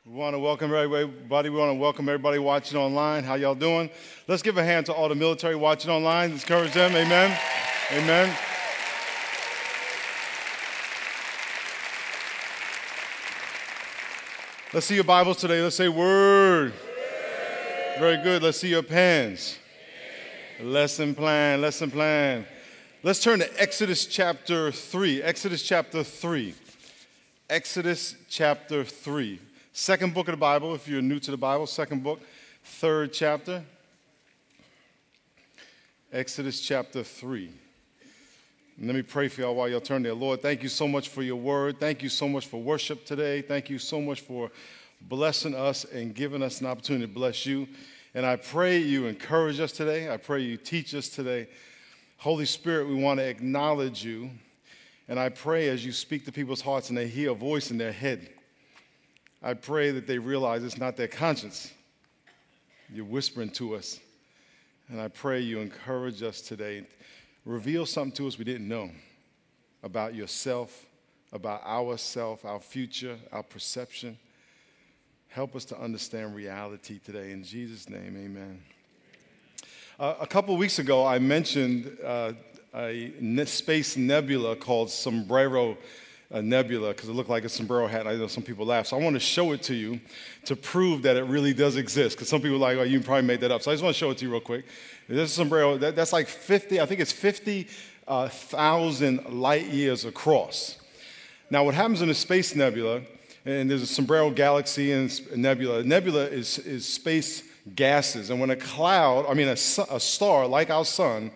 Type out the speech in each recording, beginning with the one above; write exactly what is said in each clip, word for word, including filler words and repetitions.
We want to welcome everybody. We want to welcome everybody watching online. How y'all doing? Let's give a hand to all the military watching online. Let's encourage them. Amen. Amen. Let's see your Bibles today. Let's say word. Very good. Let's see your pens. Lesson plan. Lesson plan. Let's turn to Exodus chapter three. Exodus chapter three. Exodus chapter three. Second book of the Bible, if you're new to the Bible, second book, third chapter. Exodus chapter three. And let me pray for y'all while y'all turn there. Lord, thank you so much for your word. Thank you so much for worship today. Thank you so much for blessing us and giving us an opportunity to bless you. And I pray you encourage us today. I pray you teach us today. Holy Spirit, we want to acknowledge you. And I pray as you speak to people's hearts and they hear a voice in their head, I pray that they realize it's not their conscience. You're whispering to us. And I pray you encourage us today. Reveal something to us we didn't know about yourself, about ourself, our future, our perception. Help us to understand reality today. In Jesus' name, amen. Uh, a couple of weeks ago, I mentioned uh, a ne- space nebula called Sombrero A nebula, because it looked like a sombrero hat. I know some people laugh. So I want to show it to you to prove that it really does exist, because some people are like, oh, you probably made that up. So I just want to show it to you real quick. This sombrero, that, that's like fifty, I think it's fifty thousand uh, light years across. Now, what happens in a space nebula, and there's a sombrero galaxy and a nebula. A nebula is, is space gases. And when a cloud, I mean a, a star like our sun,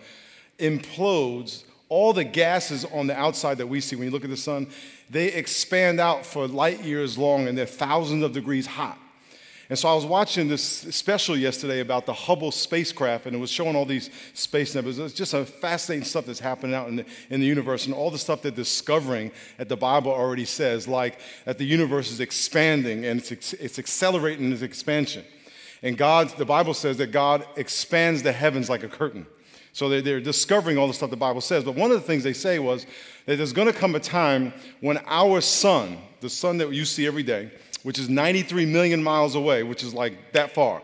implodes, all the gases on the outside that we see when you look at the sun, they expand out for light years long, and they're thousands of degrees hot. And so I was watching this special yesterday about the Hubble spacecraft, and it was showing all these space nebulas. It's just a fascinating stuff that's happening out in the, in the universe, and all the stuff they're discovering that the Bible already says, like that the universe is expanding, and it's, it's accelerating its expansion. And God, the Bible says that God expands the heavens like a curtain. So they're, they're discovering all the stuff the Bible says. But one of the things they say was that there's going to come a time when our sun, the sun that you see every day, which is ninety-three million miles away, which is like that far,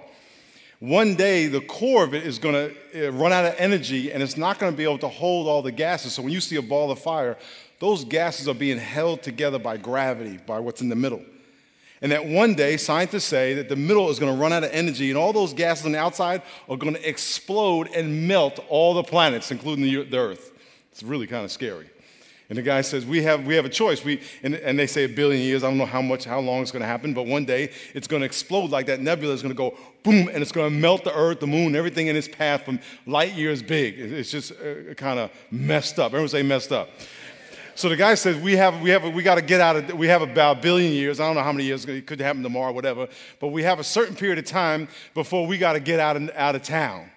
one day the core of it is going to run out of energy, and it's not going to be able to hold all the gases. So when you see a ball of fire, those gases are being held together by gravity, by what's in the middle. And that one day, scientists say that the middle is going to run out of energy, and all those gases on the outside are going to explode and melt all the planets, including the, the Earth. It's really kind of scary. And the guy says, we have we have a choice. We and, and they say a billion years. I don't know how much, how long it's going to happen, but one day it's going to explode like that nebula is going to go boom, and it's going to melt the Earth, the moon, everything in its path from light years big. It's just uh, kind of messed up. Everyone say messed up. So the guy says, we have, we have, we got to get out of, we have about a billion years. I don't know how many years, it could happen tomorrow, whatever. But we have a certain period of time before we got to get out of, out of town.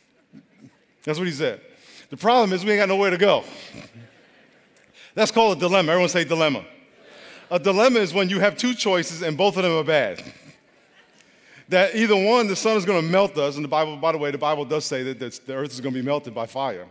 That's what he said. The problem is we ain't got nowhere to go. That's called a dilemma. Everyone say dilemma. A dilemma is when you have two choices and both of them are bad. That either one, the sun is going to melt us. And the Bible, by the way, the Bible does say that the earth is going to be melted by fire.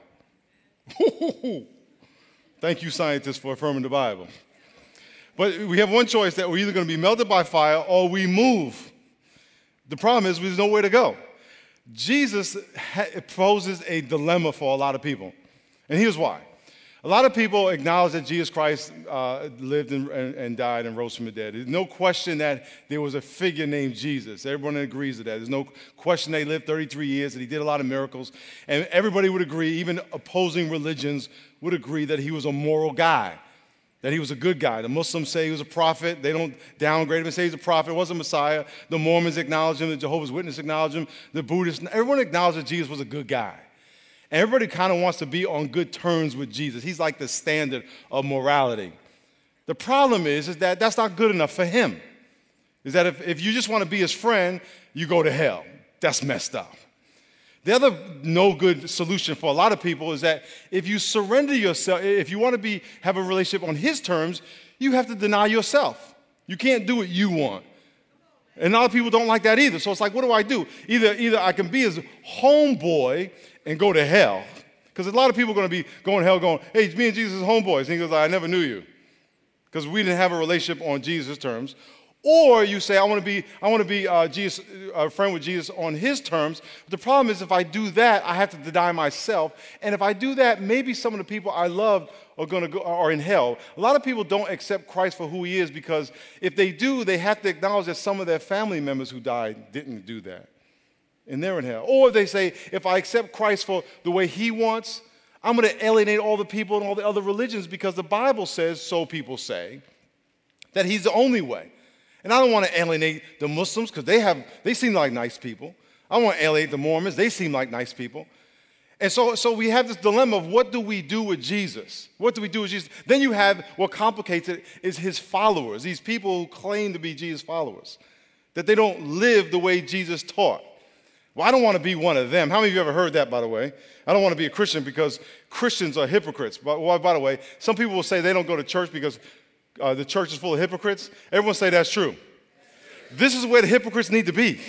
Thank you, scientists, for affirming the Bible. But we have one choice, that we're either going to be melted by fire or we move. The problem is there's nowhere to go. Jesus ha- poses a dilemma for a lot of people. And here's why. A lot of people acknowledge that Jesus Christ uh, lived and, and, and died and rose from the dead. There's no question that there was a figure named Jesus. Everyone agrees to that. There's no question they lived thirty-three years, that he did a lot of miracles. And everybody would agree, even opposing religions would agree that he was a moral guy, that he was a good guy. The Muslims say he was a prophet. They don't downgrade him and say he's a prophet. It wasn't Messiah. The Mormons acknowledge him. The Jehovah's Witnesses acknowledge him. The Buddhists, everyone acknowledged that Jesus was a good guy. And everybody kind of wants to be on good terms with Jesus. He's like the standard of morality. The problem is, is that that's not good enough for him. Is that if, if you just want to be his friend, you go to hell. That's messed up. The other no good solution for a lot of people is that if you surrender yourself, if you want to be have a relationship on his terms, you have to deny yourself. You can't do what you want. And a lot of people don't like that either. So it's like, what do I do? Either, either I can be his homeboy and go to hell. Because a lot of people are going to be going to hell going, hey, me and Jesus are homeboys. And he goes, I never knew you. Because we didn't have a relationship on Jesus' terms. Or you say, I want to be, I want to be uh, Jesus, a friend with Jesus on his terms. The problem is if I do that, I have to deny myself. And if I do that, maybe some of the people I love are going to go are in hell. A lot of people don't accept Christ for who he is because if they do, they have to acknowledge that some of their family members who died didn't do that. And they're in hell. Or they say, if I accept Christ for the way he wants, I'm going to alienate all the people and all the other religions because the Bible says, so people say, that he's the only way. And I don't want to alienate the Muslims because they have they seem like nice people. I don't want to alienate the Mormons. They seem like nice people. And so, so we have this dilemma of what do we do with Jesus? What do we do with Jesus? Then you have what complicates it is his followers, these people who claim to be Jesus' followers, that they don't live the way Jesus taught. Well, I don't want to be one of them. How many of you ever heard that, by the way? I don't want to be a Christian because Christians are hypocrites. But, well, by the way, some people will say they don't go to church because Uh, the church is full of hypocrites. Everyone say that's true. This is where the hypocrites need to be.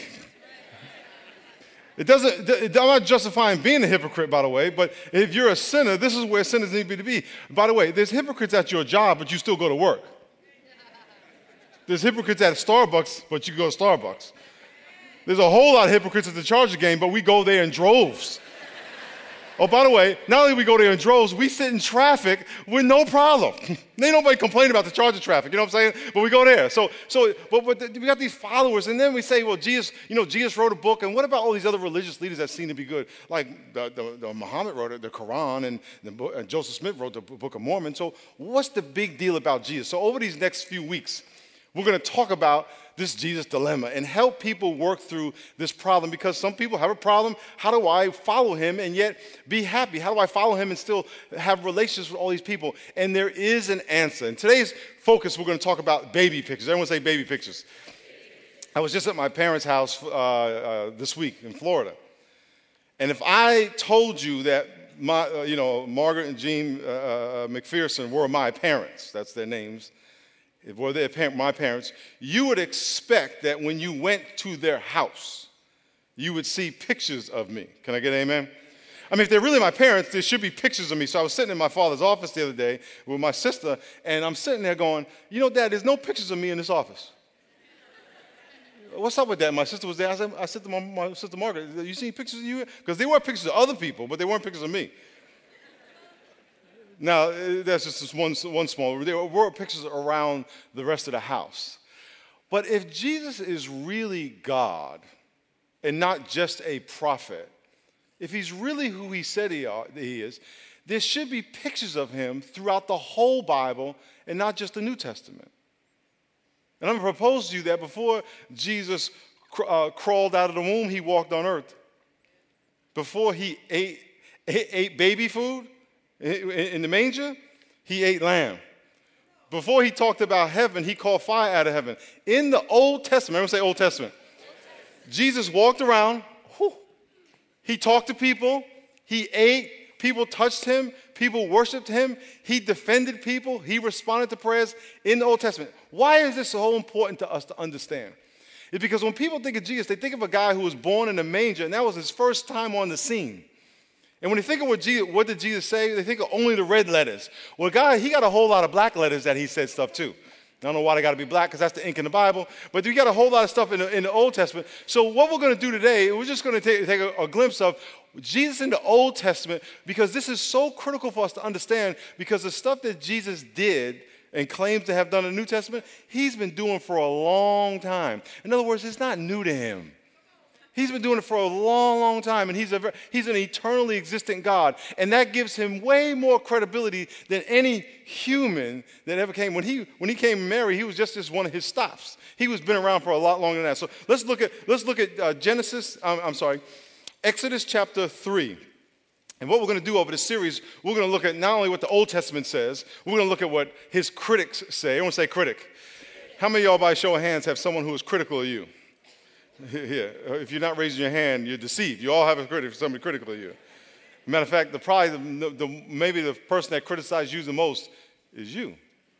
It doesn't, I'm not justifying being a hypocrite, by the way, but if you're a sinner, this is where sinners need to be. By the way, there's hypocrites at your job, but you still go to work. There's hypocrites at Starbucks, but you go to Starbucks. There's a whole lot of hypocrites at the Charger game, but we go there in droves. Oh, by the way, not only do we go there in droves, we sit in traffic with no problem. Ain't nobody complaining about the Charger traffic, you know what I'm saying? But we go there. So, so, but, but we got these followers, and then we say, well, Jesus, you know, Jesus wrote a book, and what about all these other religious leaders that seem to be good? Like the, the, the Muhammad wrote it, the Quran, and, the, and Joseph Smith wrote the Book of Mormon. So what's the big deal about Jesus? So over these next few weeks, we're going to talk about this Jesus dilemma and help people work through this problem because some people have a problem. How do I follow him and yet be happy? How do I follow him and still have relationships with all these people? And there is an answer. In today's focus, we're going to talk about baby pictures. Everyone say baby pictures. I was just at my parents' house uh, uh, this week in Florida. And if I told you that my, uh, you know, Margaret and Jean uh, uh, McPherson were my parents, that's their names, if were their parent, my parents, you would expect that when you went to their house, you would see pictures of me. Can I get an amen? I mean, if they're really my parents, there should be pictures of me. So I was sitting in my father's office the other day with my sister, and I'm sitting there going, you know, Dad, there's no pictures of me in this office. What's up with that? My sister was there. I said, I said to my, my sister Margaret, you see pictures of you? Because there were pictures of other people, but they weren't pictures of me. Now, that's just one, one small, there were pictures around the rest of the house. But if Jesus is really God and not just a prophet, if he's really who he said he, are, he is, there should be pictures of him throughout the whole Bible and not just the New Testament. And I'm going to propose to you that before Jesus cr- uh, crawled out of the womb, he walked on earth. Before he ate, ate, ate baby food, in the manger, he ate lamb. Before he talked about heaven, he called fire out of heaven. In the Old Testament, everyone say Old Testament. Old Testament. Jesus walked around. Whew, he talked to people. He ate. People touched him. People worshiped him. He defended people. He responded to prayers in the Old Testament. Why is this so important to us to understand? It's because when people think of Jesus, they think of a guy who was born in a manger, and that was his first time on the scene. And when they think of what, Jesus, what did Jesus say, they think of only the red letters. Well, God, he got a whole lot of black letters that he said stuff too. I don't know why they got to be black because that's the ink in the Bible. But we got a whole lot of stuff in the, in the Old Testament. So what we're going to do today, we're just going to take, take a, a glimpse of Jesus in the Old Testament because this is so critical for us to understand because the stuff that Jesus did and claims to have done in the New Testament, he's been doing for a long time. In other words, it's not new to him. He's been doing it for a long, long time, and he's, a, he's an eternally existent God. And that gives him way more credibility than any human that ever came. When he, when he came to Mary, he was just, just one of his stops. He was been around for a lot longer than that. So let's look at, let's look at uh, Genesis, um, I'm sorry, Exodus chapter three. And what we're going to do over this series, we're going to look at not only what the Old Testament says, we're going to look at what his critics say. Everyone say critic. How many of y'all, by show of hands, have someone who is critical of you? Here, if you're not raising your hand, you're deceived. You all have a critic, somebody critical of you. Matter of fact, the probably the, the, maybe the person that criticizes you the most is you.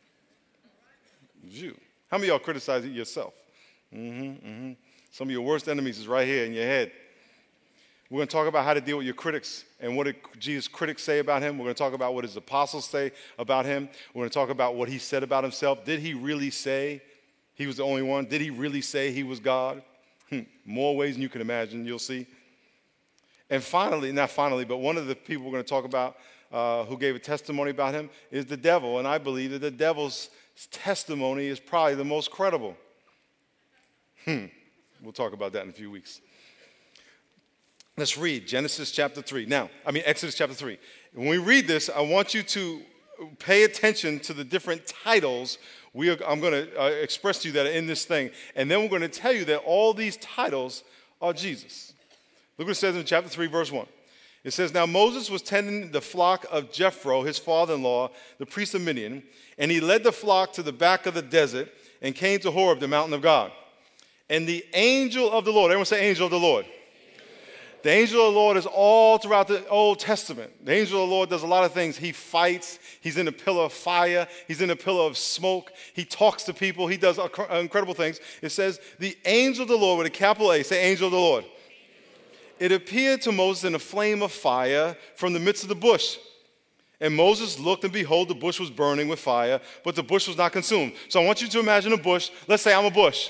It's you. How many of y'all criticize yourself? Mm-hmm, mm-hmm. Some of your worst enemies is right here in your head. We're going to talk about how to deal with your critics and what did Jesus' critics say about him. We're going to talk about what his apostles say about him. We're going to talk about what he said about himself. Did he really say He was the only one. Did he really say he was God? Hmm. More ways than you can imagine, you'll see. And finally, not finally, but one of the people we're going to talk about uh, who gave a testimony about him is the devil. And I believe that the devil's testimony is probably the most credible. Hmm. We'll talk about that in a few weeks. Let's read Genesis chapter three. Now, I mean Exodus chapter three. When we read this, I want you to pay attention to the different titles we are, I'm going to uh, express to you that are in this thing. And then we're going to tell you that all these titles are Jesus. Look what it says in chapter three, verse one. It says, "Now Moses was tending the flock of Jethro, his father-in-law, the priest of Midian, and he led the flock to the back of the desert and came to Horeb, the mountain of God. And the angel of the Lord," everyone say angel of the Lord. The angel of the Lord is all throughout the Old Testament. The angel of the Lord does a lot of things. He fights. He's in a pillar of fire. He's in a pillar of smoke. He talks to people. He does incredible things. It says, the angel of the Lord with a capital A. Say angel of the Lord. It appeared to Moses in a flame of fire from the midst of the bush. And Moses looked, and behold, the bush was burning with fire, but the bush was not consumed. So I want you to imagine a bush. Let's say I'm a bush.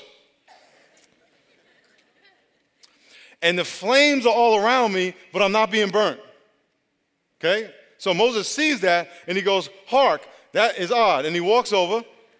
And the flames are all around me, but I'm not being burnt. Okay? So Moses sees that, and he goes, "Hark, that is odd." And he walks over.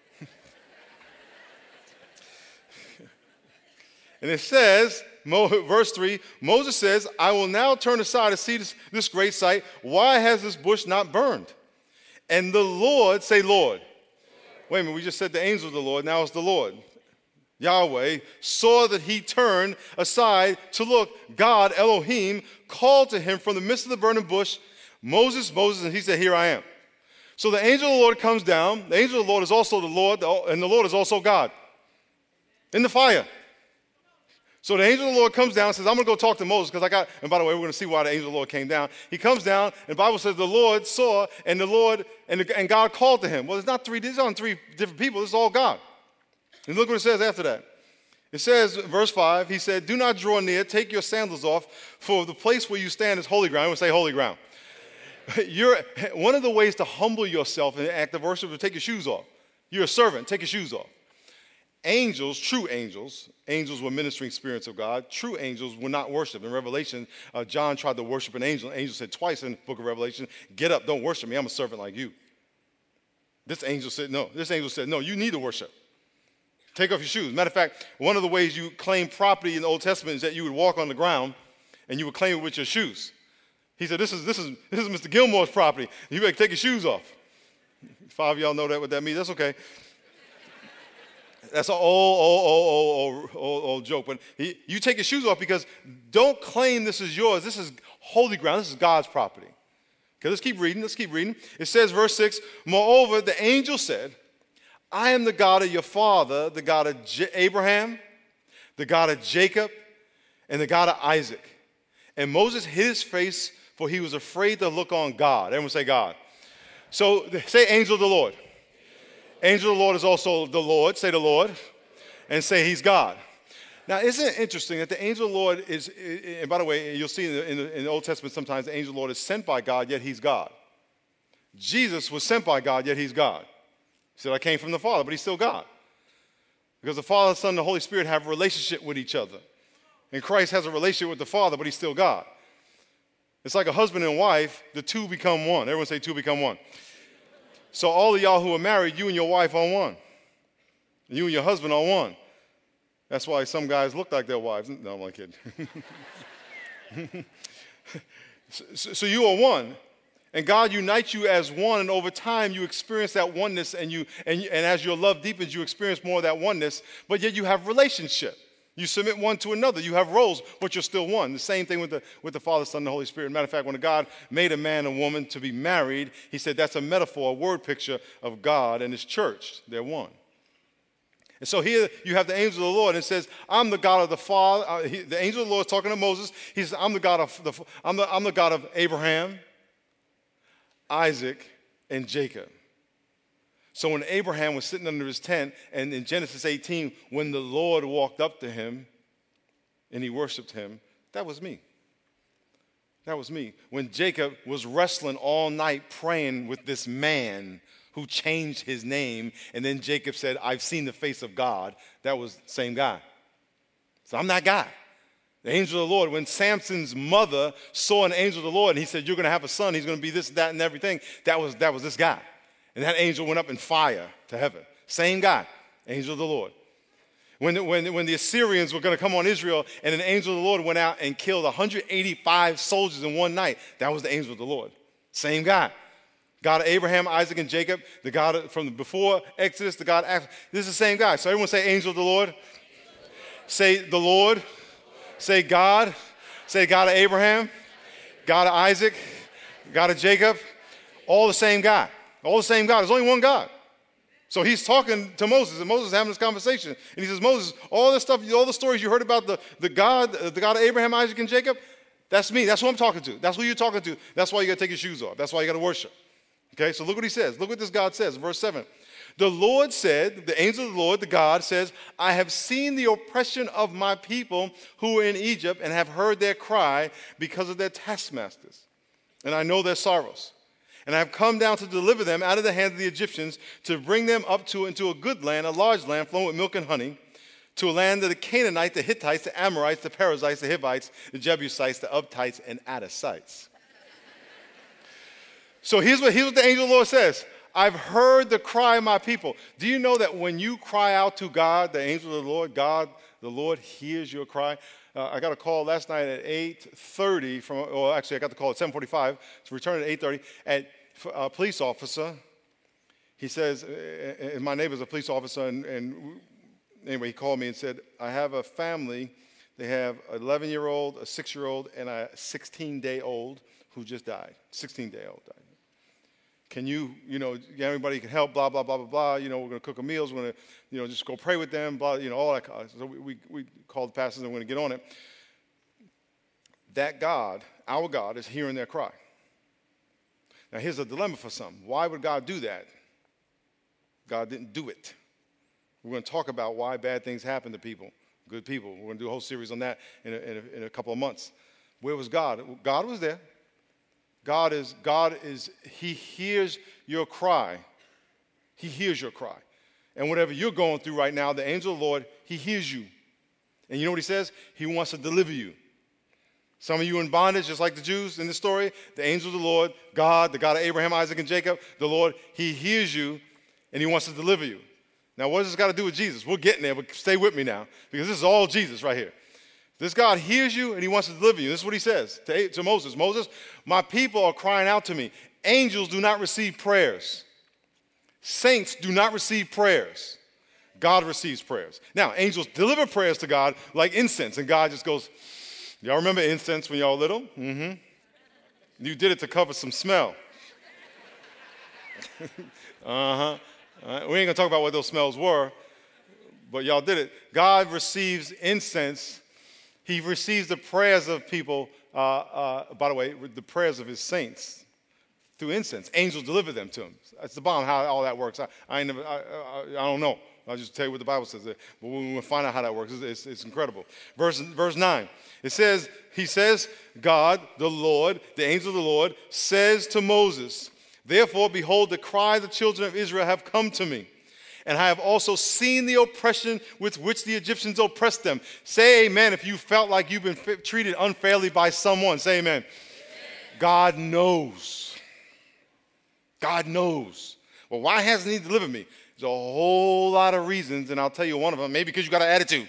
And it says, verse three, Moses says, "I will now turn aside to see this, this great sight. Why has this bush not burned?" And the Lord, say Lord. Wait a minute, we just said the angel of the Lord. Now it's the Lord. Yahweh saw that he turned aside to look. God, Elohim, called to him from the midst of the burning bush, "Moses, Moses," and he said, "Here I am." So the angel of the Lord comes down. The angel of the Lord is also the Lord, and the Lord is also God in the fire. So the angel of the Lord comes down and says, "I'm going to go talk to Moses," because I got, and by the way, we're going to see why the angel of the Lord came down. He comes down, and the Bible says the Lord saw, and the Lord, and, the, and God called to him. Well, it's not three, these aren't three different people. This is all God. And look what it says after that. It says, verse five, he said, "Do not draw near, take your sandals off, for the place where you stand is holy ground." I want to say holy ground. You're, one of the ways to humble yourself in the act of worship is to take your shoes off. You're a servant, take your shoes off. Angels, true angels, angels were ministering spirits of God. True angels will not worship. In Revelation, uh, John tried to worship an angel. An angel said twice in the book of Revelation, "Get up, don't worship me. I'm a servant like you." This angel said, no. This angel said, "No, you need to worship. Take off your shoes." Matter of fact, one of the ways you claim property in the Old Testament is that you would walk on the ground and you would claim it with your shoes. He said, this is, this is, this is Mister Gilmore's property. You better take your shoes off. Five of y'all know that what that means. That's okay. That's an old, old, old, old, old, old joke. But he, you take your shoes off because don't claim this is yours. This is holy ground. This is God's property. Okay, let's keep reading. Let's keep reading. It says, verse six, "Moreover, the angel said, I am the God of your father, the God of J- Abraham, the God of Jacob, and the God of Isaac." And Moses hid his face, for he was afraid to look on God. Everyone say God. So say angel of the Lord. Angel of the Lord is also the Lord. Say the Lord. And say he's God. Now, isn't it interesting that the angel of the Lord is, and by the way, you'll see in the, in the, in the Old Testament sometimes the angel of the Lord is sent by God, yet he's God. Jesus was sent by God, yet he's God. He said, "I came from the Father," but he's still God. Because the Father, the Son, and the Holy Spirit have a relationship with each other. And Christ has a relationship with the Father, but he's still God. It's like a husband and wife, the two become one. Everyone say two become one. So all of y'all who are married, you and your wife are one. You and your husband are one. That's why some guys look like their wives. No, I'm not kidding. so, so you are one. And God unites you as one, and over time you experience that oneness, and you and, and as your love deepens, you experience more of that oneness, but yet you have relationship. You submit one to another. You have roles, but you're still one. The same thing with the, with the Father, Son, and the Holy Spirit. Matter of fact, when God made a man and woman to be married, he said that's a metaphor, a word picture of God and his church. They're one. And so here you have the angel of the Lord, and it says, "I'm the God of the Father." Uh, he, the angel of the Lord is talking to Moses. He says, "I'm the God of the, I'm the, I'm the God of Abraham, Isaac, and Jacob." So when Abraham was sitting under his tent, and in Genesis eighteen, when the Lord walked up to him and he worshiped him, that was me. That was me. When Jacob was wrestling all night praying with this man who changed his name. And then Jacob said, I've seen the face of God. That was the same guy. So I'm that guy. The angel of the Lord. When Samson's mother saw an angel of the Lord and he said, you're going to have a son, he's going to be this, that, and everything, that was, that was this guy. And that angel went up in fire to heaven. Same guy, angel of the Lord. When the, when, when the Assyrians were going to come on Israel and an angel of the Lord went out and killed one hundred eighty-five soldiers in one night, that was the angel of the Lord. Same guy. God of Abraham, Isaac, and Jacob, the God of, from before Exodus, the God after. This is the same guy. So everyone say angel of the Lord. Say the Lord. Say God. Say God of Abraham, God of Isaac, God of Jacob. All the same guy. All the same God. There's only one God. So he's talking to Moses, and Moses is having this conversation. And he says, Moses, all this stuff, all the stories you heard about the, the God, the God of Abraham, Isaac, and Jacob, that's me. That's who I'm talking to. That's who you're talking to. That's why you got to take your shoes off. That's why you got to worship. Okay, so look what he says. Look what this God says, verse seven. The Lord said, the angel of the Lord, the God, says, I have seen the oppression of my people who are in Egypt and have heard their cry because of their taskmasters. And I know their sorrows. And I have come down to deliver them out of the hands of the Egyptians, to bring them up to into a good land, a large land flowing with milk and honey, to a land of the Canaanites, the Hittites, the Amorites, the Perizzites, the Hivites, the Jebusites, the Uptites, and Adasites. So here's what, here's what the angel of the Lord says. I've heard the cry of my people. Do you know that when you cry out to God, the angel of the Lord, God, the Lord hears your cry? Uh, I got a call last night at eight thirty from, well, actually I got the call at seven forty-five, to return at eight thirty, at a police officer. He says, and my neighbor's a police officer, and, and anyway, he called me and said, I have a family. They have an eleven-year-old, a six-year-old, and a sixteen-day-old who just died. sixteen-day-old died. Can you, you know, anybody can help, blah, blah, blah, blah, blah. You know, we're going to cook them meals. We're going to, you know, just go pray with them, blah, you know, all that kind of stuff. So we, we, we called the pastors and we're going to get on it. That God, our God, is hearing their cry. Now, here's a dilemma for some. Why would God do that? God didn't do it. We're going to talk about why bad things happen to people, good people. We're going to do a whole series on that in a, in a, in a couple of months. Where was God? God was there. God is, God is, he hears your cry. He hears your cry. And whatever you're going through right now, the angel of the Lord, he hears you. And you know what he says? He wants to deliver you. Some of you in bondage, just like the Jews in this story, the angel of the Lord, God, the God of Abraham, Isaac, and Jacob, the Lord, he hears you, and he wants to deliver you. Now, what does this got to do with Jesus? We're getting there, but stay with me now, because this is all Jesus right here. This God hears you, and he wants to deliver you. This is what he says to, to Moses. Moses, my people are crying out to me. Angels do not receive prayers. Saints do not receive prayers. God receives prayers. Now, angels deliver prayers to God like incense, and God just goes, y'all remember incense when y'all were little? Mm-hmm. You did it to cover some smell. uh-huh. Uh, we ain't going to talk about what those smells were, but y'all did it. God receives incense. He receives the prayers of people, uh, uh, by the way, the prayers of his saints through incense. Angels deliver them to him. That's the bottom how all that works. I, I, ain't never, I, I, I don't know. I'll just tell you what the Bible says. But when we find out how that works, it's, it's, it's incredible. Verse, verse nine, it says, he says, God, the Lord, the angel of the Lord, says to Moses, therefore, behold, the cry of the children of Israel have come to me. And I have also seen the oppression with which the Egyptians oppressed them. Say amen if you felt like you've been f- treated unfairly by someone. Say amen. Amen. God knows. God knows. Well, why hasn't he delivered me? There's a whole lot of reasons, and I'll tell you one of them. Maybe because you got an attitude.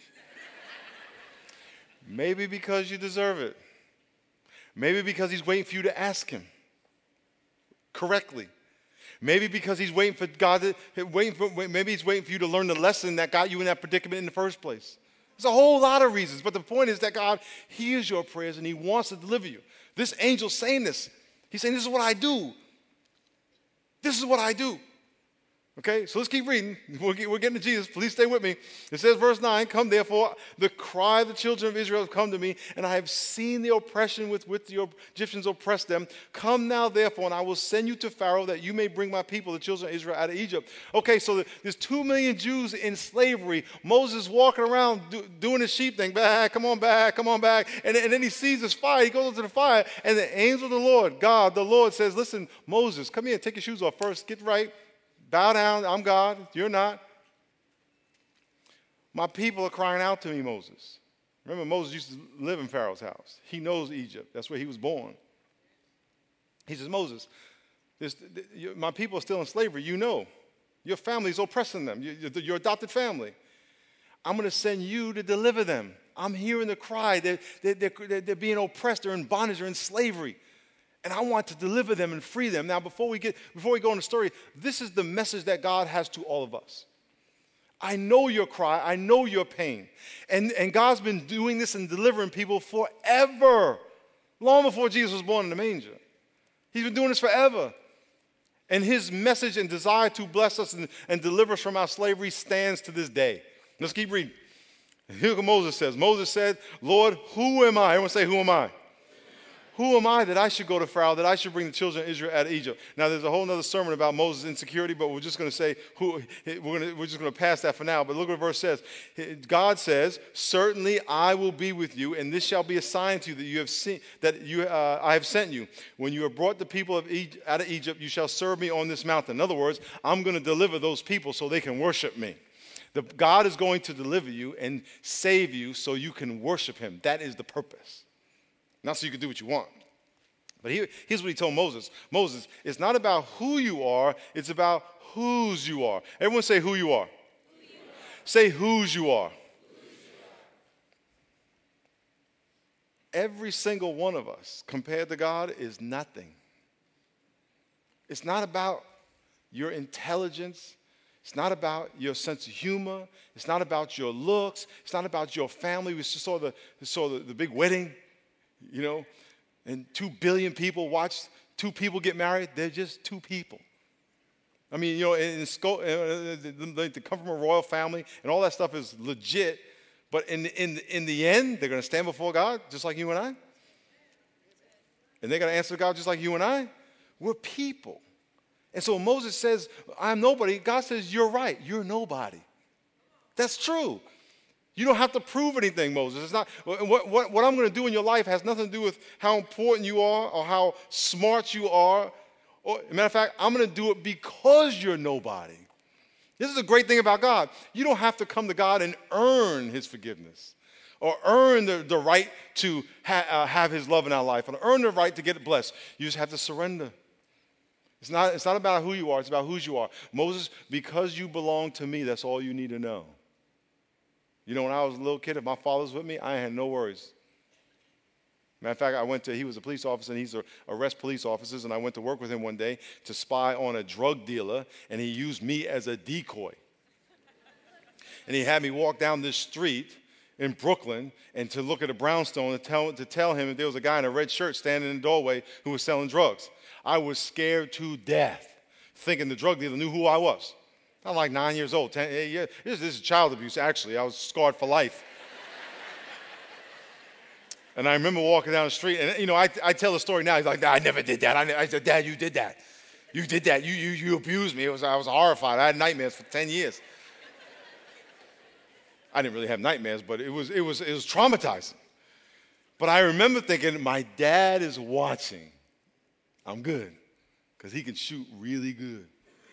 Maybe because you deserve it. Maybe because he's waiting for you to ask him correctly. Maybe because he's waiting for God to, waiting for, maybe he's waiting for you to learn the lesson that got you in that predicament in the first place. There's a whole lot of reasons, but the point is that God hears your prayers and he wants to deliver you. This angel's saying this. He's saying, this is what I do. This is what I do. Okay, so let's keep reading. We're getting to Jesus. Please stay with me. It says, verse nine, come therefore, the cry of the children of Israel have come to me, and I have seen the oppression with which the Egyptians oppressed them. Come now therefore, and I will send you to Pharaoh, that you may bring my people, the children of Israel, out of Egypt. Okay, so there's two million Jews in slavery. Moses walking around do, doing his sheep thing. Back, come on back, come on back. And, and then he sees this fire. He goes into the fire, and the angel of the Lord, God, the Lord, says, listen, Moses, come here, take your shoes off first. Get right. Bow down, I'm God, you're not. My people are crying out to me, Moses. Remember, Moses used to live in Pharaoh's house. He knows Egypt. That's where he was born. He says, Moses, this, my people are still in slavery. You know. Your family's oppressing them, your, your adopted family. I'm going to send you to deliver them. I'm hearing the cry. They're, they're, they're, they're being oppressed. They're in bondage. They're in slavery. And I want to deliver them and free them. Now, before we get, before we go on the story, this is the message that God has to all of us. I know your cry. I know your pain. And, and God's been doing this and delivering people forever, long before Jesus was born in the manger. He's been doing this forever. And his message and desire to bless us and, and deliver us from our slavery stands to this day. Let's keep reading. Here's what Moses says. Moses said, Lord, who am I? Everyone say, who am I? Who am I that I should go to Pharaoh, that I should bring the children of Israel out of Egypt? Now, there's a whole other sermon about Moses' insecurity, but we're just going to say, who, we're, gonna, we're just going to pass that for now. But look what the verse says. God says, certainly I will be with you, and this shall be a sign to you that you have seen, that you, uh, I have sent you. When you have brought the people of Egypt, out of Egypt, you shall serve me on this mountain. In other words, I'm going to deliver those people so they can worship me. The, God is going to deliver you and save you so you can worship him. That is the purpose. Not so you can do what you want. But here, here's what he told Moses. Moses, it's not about who you are, it's about whose you are. Everyone say who you are. Who you are. Say whose you are. Whose you are. Every single one of us, compared to God, is nothing. It's not about your intelligence. It's not about your sense of humor. It's not about your looks. It's not about your family. We just saw the, saw the, the big wedding. You know, and two billion people watch two people get married. They're just two people. I mean, you know, in, in, uh, they, they come from a royal family, and all that stuff is legit. But in the, in, in the end, they're going to stand before God just like you and I. And they're going to answer God just like you and I. We're people. And so when Moses says, I'm nobody, God says, you're right. You're nobody. That's true. You don't have to prove anything, Moses. It's not, what, what, what I'm going to do in your life has nothing to do with how important you are or how smart you are. Or, as a matter of fact, I'm going to do it because you're nobody. This is a great thing about God. You don't have to come to God and earn his forgiveness or earn the, the right to ha, uh, have his love in our life or earn the right to get it blessed. You just have to surrender. It's not, it's not about who you are. It's about whose you are. Moses, because you belong to me, that's all you need to know. You know, when I was a little kid, if my father was with me, I had no worries. Matter of fact, I went to, he was a police officer, and he's to arrest police officers, and I went to work with him one day to spy on a drug dealer, and he used me as a decoy. And he had me walk down this street in Brooklyn and to look at a brownstone to tell, to tell him that there was a guy in a red shirt standing in the doorway who was selling drugs. I was scared to death, thinking the drug dealer knew who I was. I'm like nine years old, ten, eight years. This, this is child abuse, actually. I was scarred for life. And I remember walking down the street, and, you know, I, I tell the story now. He's like, I never did that. I, I said, Dad, you did that. You did that. You, you, you abused me. It was, I was horrified. I had nightmares for ten years. I didn't really have nightmares, but it was, it was, it was traumatizing. But I remember thinking, my dad is watching. I'm good, because he can shoot really good.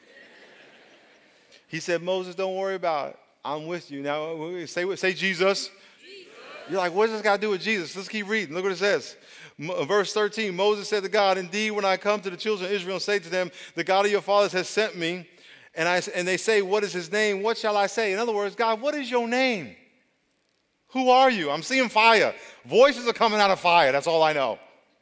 He said, Moses, don't worry about it. I'm with you. Now, say, say Jesus. Jesus. You're like, what does this got to do with Jesus? Let's keep reading. Look what it says. Verse thirteen, Moses said to God, indeed, when I come to the children of Israel and say to them, the God of your fathers has sent me, and, I, and they say, what is his name? What shall I say? In other words, God, what is your name? Who are you? I'm seeing fire. Voices are coming out of fire. That's all I know.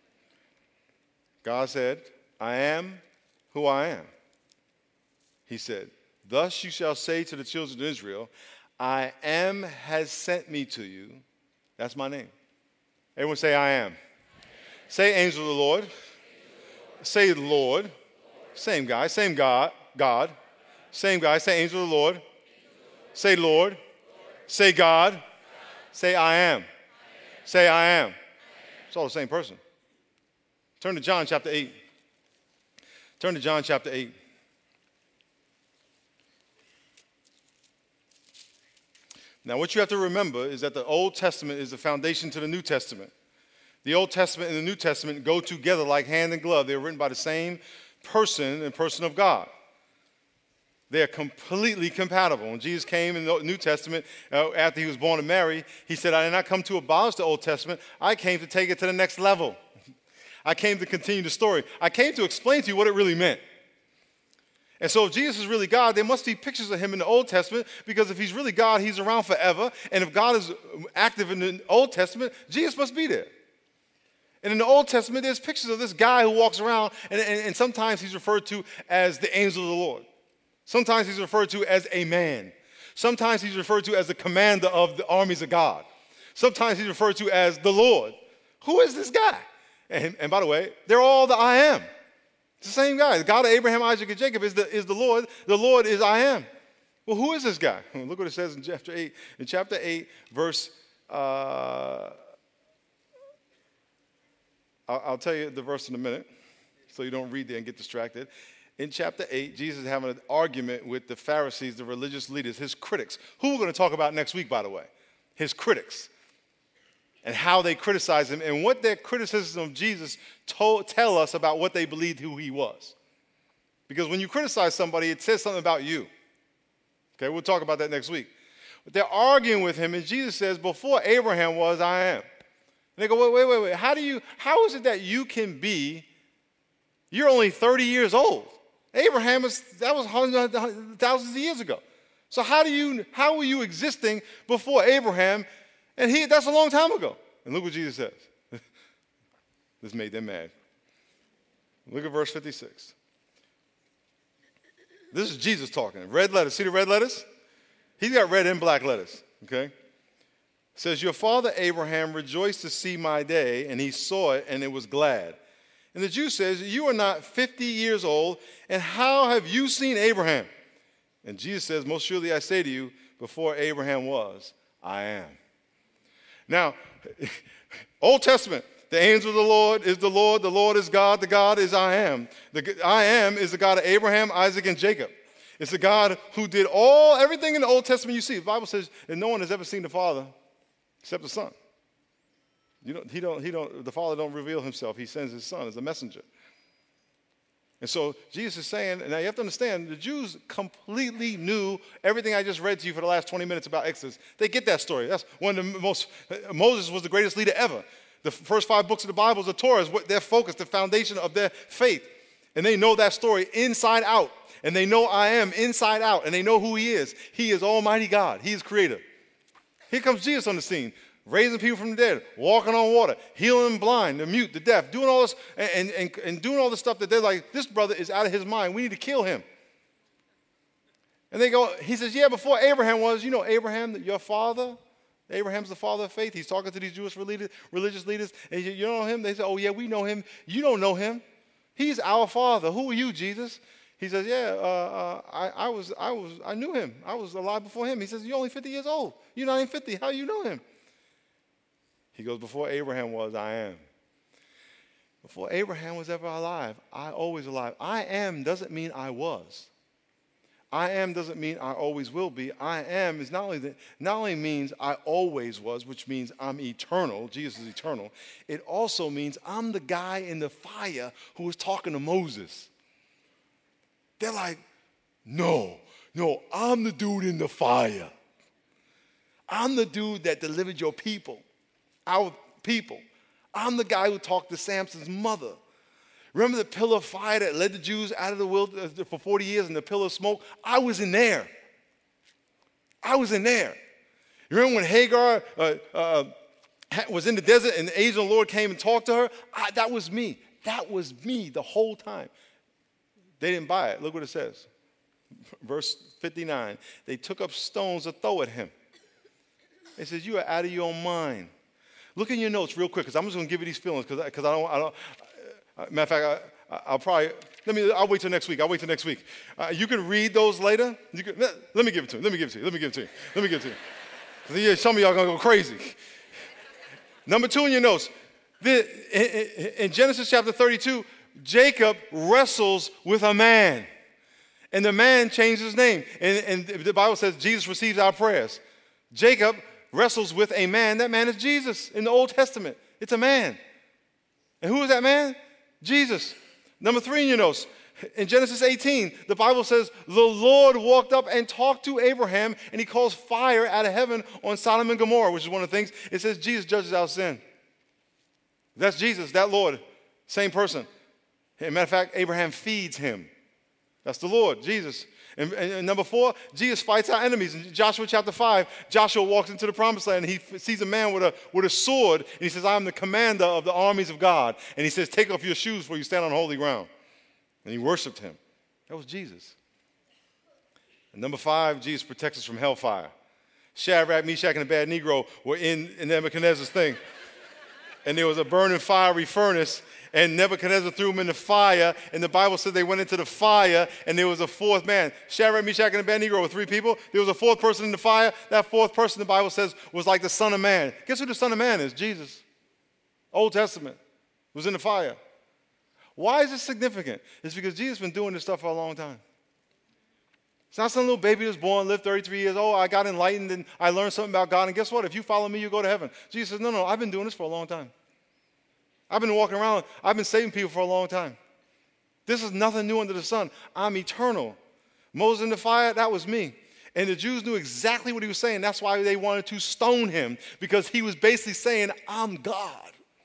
God said, I am who I am. He said, thus you shall say to the children of Israel, I am has sent me to you. That's my name. Everyone say, I am. Say, angel of the Lord. Say, Lord. Same guy, same God. God. Same guy. Say angel of the Lord. Say Lord. Say God. Say I am. Say I am. It's all the same person. Turn to John chapter eight. Turn to John chapter eight. Now, what you have to remember is that the Old Testament is the foundation to the New Testament. The Old Testament and the New Testament go together like hand and glove. They're written by the same person and person of God. They are completely compatible. When Jesus came in the New Testament, uh, after he was born of Mary, he said, I did not come to abolish the Old Testament. I came to take it to the next level. I came to continue the story. I came to explain to you what it really meant. And so if Jesus is really God, there must be pictures of him in the Old Testament, because if he's really God, he's around forever. And if God is active in the Old Testament, Jesus must be there. And in the Old Testament, there's pictures of this guy who walks around, and, and, and sometimes he's referred to as the angel of the Lord. Sometimes he's referred to as a man. Sometimes he's referred to as the commander of the armies of God. Sometimes he's referred to as the Lord. Who is this guy? And, and by the way, they're all the I am. It's the same guy. The God of Abraham, Isaac, and Jacob is the, is the Lord. The Lord is I am. Well, who is this guy? Look what it says in chapter eight. In chapter eight, verse... Uh, I'll, I'll tell you the verse in a minute, so you don't read there and get distracted. In chapter eight, Jesus is having an argument with the Pharisees, the religious leaders, his critics, who we're going to talk about next week, by the way. His critics. And how they criticize him, and what their criticism of Jesus told, tell us about what they believed who he was. Because when you criticize somebody, it says something about you. Okay, we'll talk about that next week. But they're arguing with him, and Jesus says, before Abraham was, I am. And they go, wait, wait, wait, wait. How do you, how is it that you can be, you're only thirty years old. Abraham, is, that was hundreds, thousands of years ago. So how do you, how were you existing before Abraham? And he, that's a long time ago. And look what Jesus says. This made them mad. Look at verse fifty-six. This is Jesus talking. Red letters. See the red letters? He's got red and black letters. Okay? It says, your father Abraham rejoiced to see my day, and he saw it, and it was glad. And the Jew says, you are not fifty years old, and how have you seen Abraham? And Jesus says, most surely I say to you, before Abraham was, I am. Now, Old Testament, the angel of the Lord is the Lord, the Lord is God, the God is I am. The I am is the God of Abraham, Isaac, and Jacob. It's the God who did all, everything in the Old Testament you see. The Bible says that no one has ever seen the Father except the Son. You don't, he don't, he don't, the Father don't reveal himself. He sends his Son as a messenger. And so Jesus is saying, now you have to understand, the Jews completely knew everything I just read to you for the last twenty minutes about Exodus. They get that story. That's one of the most, Moses was the greatest leader ever. The first five books of the Bible is the Torah, is what their focus, the foundation of their faith. And they know that story inside out. And they know I am inside out. And they know who he is. He is Almighty God. He is creator. Here comes Jesus on the scene, raising people from the dead, walking on water, healing the blind, the mute, the deaf, doing all this, and, and, and doing all the stuff that they're like, this brother is out of his mind. We need to kill him. And they go, he says, yeah, before Abraham was, you know, Abraham, your father, Abraham's the father of faith. He's talking to these Jewish religious leaders, and you, you know him? They say, oh, yeah, we know him. You don't know him. He's our father. Who are you, Jesus? He says, yeah, uh, uh, I, I was, I was, I knew him. I was alive before him. He says, you're only fifty years old. You're not even fifty. How do you know him? He goes, before Abraham was, I am. Before Abraham was ever alive, I always alive. I am doesn't mean I was. I am doesn't mean I always will be. I am is not only that, not only means I always was, which means I'm eternal. Jesus is eternal. It also means I'm the guy in the fire who was talking to Moses. They're like, no, no, I'm the dude in the fire. I'm the dude that delivered your people, our people. I'm the guy who talked to Samson's mother. Remember the pillar of fire that led the Jews out of the wilderness for forty years and the pillar of smoke? I was in there. I was in there. You remember when Hagar uh, uh, was in the desert and the angel of the Lord came and talked to her? I, that was me. That was me the whole time. They didn't buy it. Look what it says. Verse fifty-nine. They took up stones to throw at him. They said, you are out of your mind. Look in your notes real quick, because I'm just going to give you these feelings, because I don't, I don't, uh, matter of fact, I, I'll probably, Let me, I'll wait till next week. I'll wait till next week. Uh, you can read those later. You can, let, let me give it to you. Let me give it to you. Let me give it to you. Let me give it to you. 'Cause, yeah, some of y'all are going to go crazy. Number two in your notes. The, in, in Genesis chapter thirty-two, Jacob wrestles with a man. And the man changed his name. And, and the Bible says Jesus receives our prayers. Jacob wrestles with a man. That man is Jesus in the Old Testament. It's a man. And who is that man? Jesus. Number three in your notes. In Genesis eighteen, the Bible says, the Lord walked up and talked to Abraham, and he calls fire out of heaven on Sodom and Gomorrah, which is one of the things. It says Jesus judges our sin. That's Jesus, that Lord, same person. As a matter of fact, Abraham feeds him. That's the Lord, Jesus. And, and, and number four, Jesus fights our enemies. In Joshua chapter five, Joshua walks into the promised land, and he f- sees a man with a, with a sword, and he says, I am the commander of the armies of God. And he says, take off your shoes for you stand on holy ground. And he worshiped him. That was Jesus. And number five, Jesus protects us from hellfire. Shadrach, Meshach, and Abednego were in, in Nebuchadnezzar's thing. And there was a burning fiery furnace, and Nebuchadnezzar threw them in the fire, and the Bible said they went into the fire, and there was a fourth man. Shadrach, Meshach, and Abednego were three people. There was a fourth person in the fire. That fourth person, the Bible says, was like the Son of Man. Guess who the Son of Man is? Jesus. Old Testament. Was in the fire. Why is this significant? It's because Jesus has been doing this stuff for a long time. It's not some little baby that was born, lived thirty-three years old. I got enlightened and I learned something about God. And guess what? If you follow me, you go to heaven. Jesus says, no, no, I've been doing this for a long time. I've been walking around. I've been saving people for a long time. This is nothing new under the sun. I'm eternal. Moses in the fire, that was me. And the Jews knew exactly what he was saying. That's why they wanted to stone him, because he was basically saying, I'm God.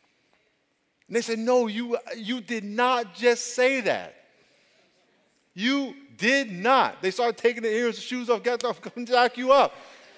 And they said, no, you, you did not just say that. You did not. They started taking the ears and shoes off, get off, come jack you up.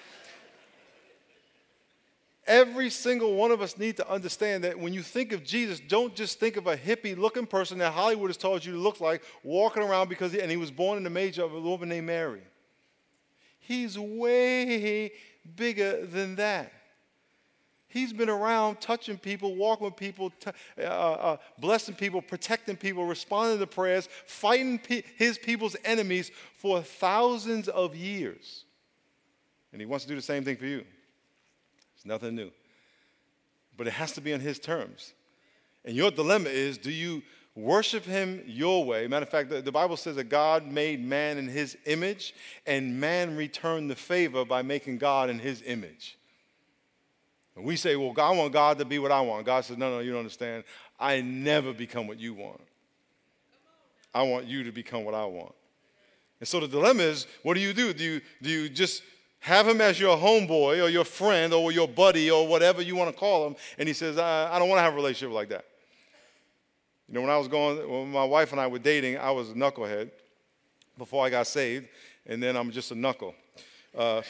Every single one of us need to understand that when you think of Jesus, don't just think of a hippie-looking person that Hollywood has told you to look like, walking around because he, and he was born in the manger of a woman named Mary. He's way bigger than that. He's been around touching people, walking with people, t- uh, uh, blessing people, protecting people, responding to prayers, fighting pe- his people's enemies for thousands of years. And he wants to do the same thing for you. It's nothing new. But it has to be on his terms. And your dilemma is, do you worship him your way? Matter of fact, the, the Bible says that God made man in his image, and man returned the favor by making God in his image. And we say, well, I want God to be what I want. God says, no, no, you don't understand. I never become what you want. I want you to become what I want. And so the dilemma is, what do you do? Do you, do you just have him as your homeboy or your friend or your buddy or whatever you want to call him? And he says, I, I don't want to have a relationship like that. You know, when I was going, when my wife and I were dating, I was a knucklehead before I got saved, and then I'm just a knuckle. Uh,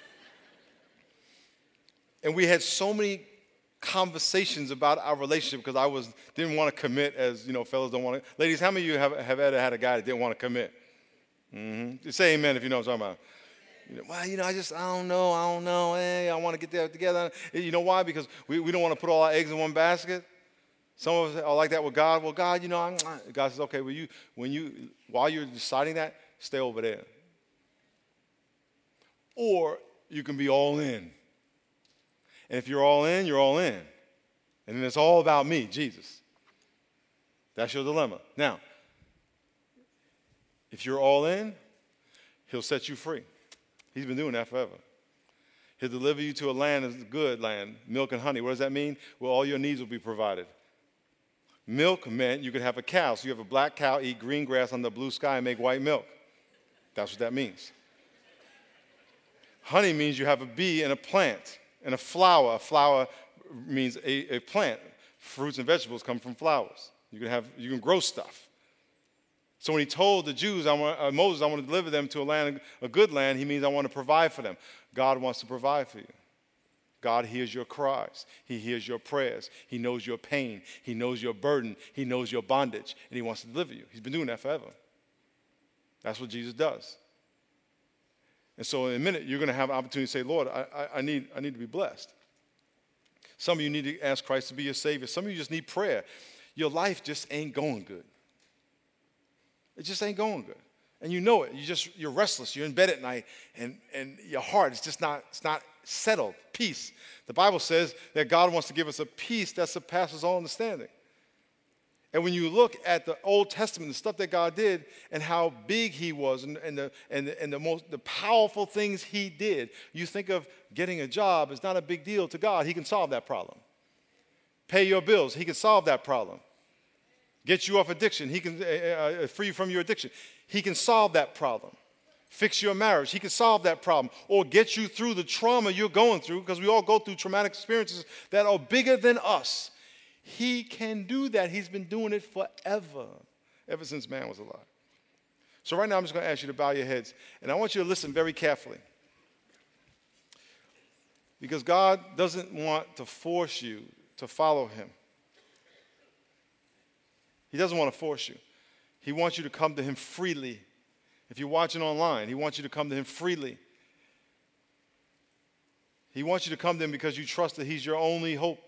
And we had so many conversations about our relationship because I was didn't want to commit, as you know, fellas don't want to. Ladies, how many of you have, have ever had a guy that didn't want to commit? Mm-hmm. Say amen if you know what I'm talking about. You know, well, you know, I just, I don't know, I don't know. Hey, I want to get that together. You know why? Because we, we don't want to put all our eggs in one basket. Some of us are like that with God. Well, God, you know, I'm, God says, okay, well, you, when you, while you're deciding that, stay over there. Or you can be all in. And if you're all in, you're all in. And then it's all about me, Jesus. That's your dilemma. Now, if you're all in, he'll set you free. He's been doing that forever. He'll deliver you to a land that's a good land, milk and honey. What does that mean? Well, all your needs will be provided. Milk meant you could have a cow. So you have a black cow, eat green grass under the blue sky, and make white milk. That's what that means. Honey means you have a bee and a plant. And a flower, a flower means a, a plant. Fruits and vegetables come from flowers. You can have, you can grow stuff. So when he told the Jews, I want, uh, Moses, I want to deliver them to a land, a good land, he means I want to provide for them. God wants to provide for you. God hears your cries. He hears your prayers. He knows your pain. He knows your burden. He knows your bondage. And he wants to deliver you. He's been doing that forever. That's what Jesus does. And so in a minute, you're going to have an opportunity to say, Lord, I, I, I, need, I need to be blessed. Some of you need to ask Christ to be your Savior. Some of you just need prayer. Your life just ain't going good. It just ain't going good. And you know it. You just, you're restless. You're in bed at night, and, and your heart is just not, it's not settled. Peace. The Bible says that God wants to give us a peace that surpasses all understanding. And when you look at the Old Testament, the stuff that God did and how big he was and, and, the, and, the, and the most the powerful things he did, you think of getting a job is not a big deal to God. He can solve that problem. Pay your bills. He can solve that problem. Get you off addiction. He can uh, uh, free you from your addiction. He can solve that problem. Fix your marriage. He can solve that problem. Or get you through the trauma you're going through, because we all go through traumatic experiences that are bigger than us. He can do that. He's been doing it forever, ever since man was alive. So right now I'm just going to ask you to bow your heads, and I want you to listen very carefully. Because God doesn't want to force you to follow him. He doesn't want to force you. He wants you to come to him freely. If you're watching online, he wants you to come to him freely. He wants you to come to him because you trust that he's your only hope.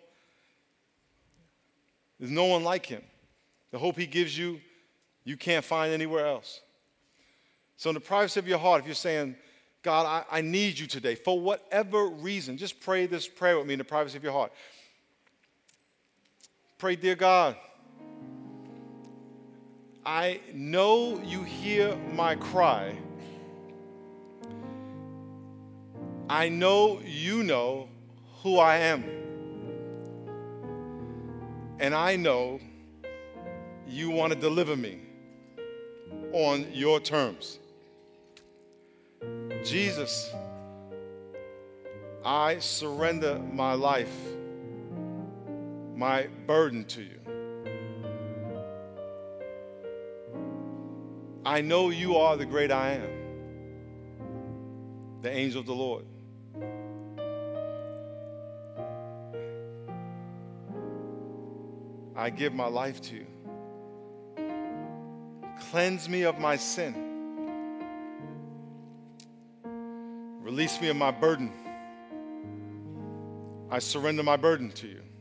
There's no one like him. The hope he gives you, you can't find anywhere else. So in the privacy of your heart, if you're saying, God, I, I need you today, for whatever reason, just pray this prayer with me in the privacy of your heart. Pray, dear God, I know you hear my cry. I know you know who I am. And I know you want to deliver me on your terms. Jesus, I surrender my life, my burden to you. I know you are the great I am, the angel of the Lord. I give my life to you. Cleanse me of my sin. Release me of my burden. I surrender my burden to you.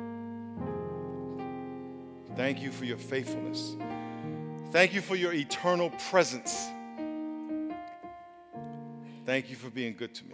Thank you for your faithfulness. Thank you for your eternal presence. Thank you for being good to me.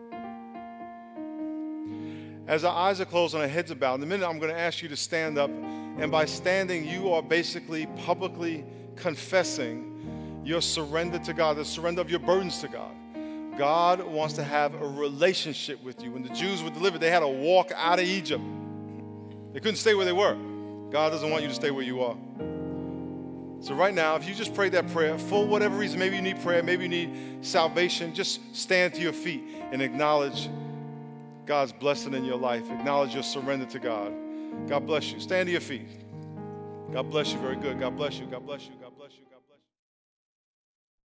As our eyes are closed and our heads are bowed, in a minute I'm going to ask you to stand up. And by standing, you are basically publicly confessing your surrender to God, the surrender of your burdens to God. God wants to have a relationship with you. When the Jews were delivered, they had to walk out of Egypt. They couldn't stay where they were. God doesn't want you to stay where you are. So right now, if you just prayed that prayer, for whatever reason, maybe you need prayer, maybe you need salvation, just stand to your feet and acknowledge God's blessing in your life. Acknowledge your surrender to God. God bless you. Stand to your feet. God bless you. Very good. God bless you. God bless you. God bless you. God bless you.